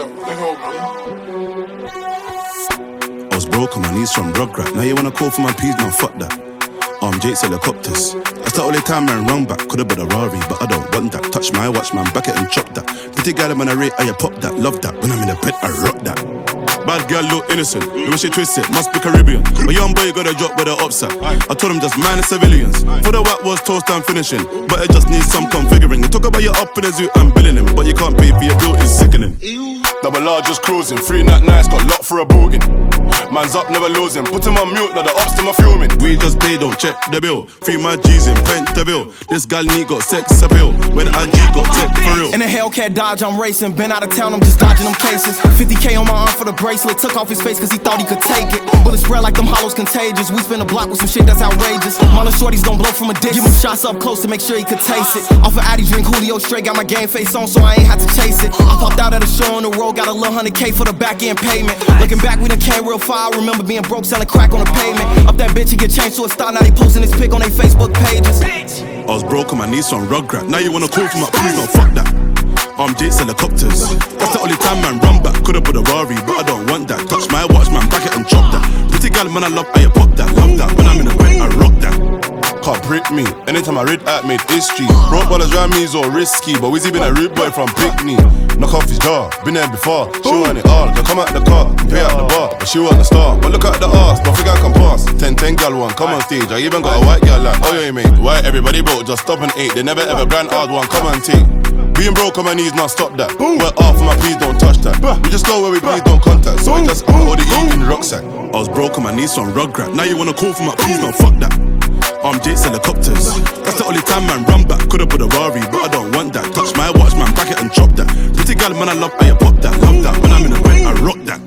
I was broke on my knees from Rugrat. Now you wanna call for my peas, man, fuck that. Jake's helicopters. That's the only time man run back. Could've been a Rari, but I don't want that. Touch my watch, man, back it and chop that. Pretty girl, man, I rate, I pop that. Love that. When I'm in the bed, I rock that. Bad girl look innocent, the way she twist it, must be Caribbean. But young boy got a drop with the ups at. I told him just mind the civilians. For the whack was toast and finishing, but it just needs some configuring. You talk about your up in the zoo and billing him, but you can't pay for your bill, it's sickening. Double R just cruising, 3 not nice, got locked for a booting. Man's up, never losing, put him on mute, now the ops to my fuming. We just pay, don't check the bill. 3 my G's in Pentaville. This gal need got sex appeal, when I G got tech for real. In a Hellcat Dodge, I'm racing, been out of town, I'm just dodging them cases. 50K on my arm for the bracelet, took off his face cause he thought he could take it. Bullets spread like them hollows contagious, we spin a block with some shit that's outrageous. Mala shorties gon' blow from a distance, give him shots up close to make sure he could taste it. Off of Addy drink Julio straight, got my game face on so I ain't had to chase it. I popped out at a show on the road, got a little 100K for the back end payment. Looking back, we done came real far, I remember being broke, selling crack on the pavement. Up that bitch, he get changed to a star, now they posting his pic on their Facebook pages. I was broke on my knees on Rugrat. Now you wanna call for my peas, no fuck that. Jake's helicopters. That's the only time man run back. Could've put a Rari, but I don't want that. Touch my watch, man, back it and chop that. Pretty girl, man, I love how you pop that. Love that, when I'm in the bed, I rock that. Can't break me, anytime I read at made history. Broke ballers round me is all risky, but Wizzy been a rude boy from Pickney. Knock off his jaw, been there before. She want it all, they come out the car, pay out the bar, but she want the star. But look at the ass, don't think I can pass. 10 gal one, come on stage. I even got a white girl like, oh yeah mate. Why everybody broke, just stop and ate. They never ever brand hard one, come and take. Being broke on my knees, not stop that. We're off my please don't touch that. We just go where we please don't contact. So I just all the eat in the rucksack. I was broke on my knees on Rugrat. Now you wanna call for my please, no fuck that. Jake's helicopters. That's the only time man run back. Could've put a Rari, but I don't want that. Touch my watch, man, back it and chop that. Pretty girl, man, I love how you pop that. Love that, when I'm in the bed, I rock that.